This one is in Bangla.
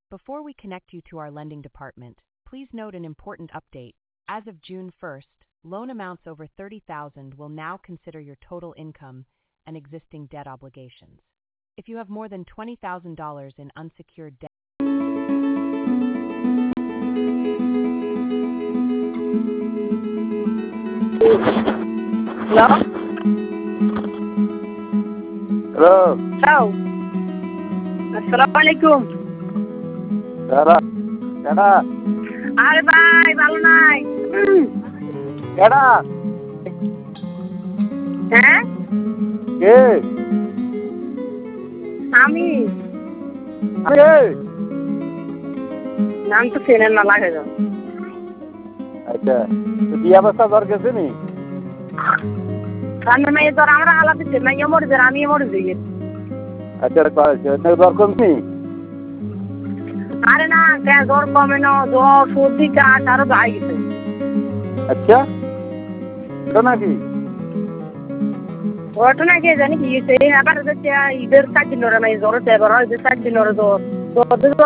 Before we connect you to our lending department, please note an important update. As of June 1st, loan amounts over $30,000 will now consider your total income and existing debt obligations. If you have more than $20,000 in unsecured debt, Hello? Hello. Ciao. Assalamualaikum. Kera. Kera. আরে ভাই ভালো নাই Kera. হ্যাঁ Ke. আমি Ke. নাম তো চেনেন না লাগে যাও আচ্ছা তো বিয়া বাসা দর গেছে নি কারণ মেয়ে তোর আমরা আলাদা দিচ্ছে মেয়ে মরে যাবে আমি মরে যাই আচ্ছা দর কমনি আরে না জ্বর কমে না জ্বর সর্দি কাশ আরো গায়ে গেছে আচ্ছা এটা নাকি ওটা না কে জানি কি হয়েছে আবার হচ্ছে ঈদের 4 দিন ধরে মেয়ে জ্বর হচ্ছে এবার ঈদের 4 দিন ধরে জ্বর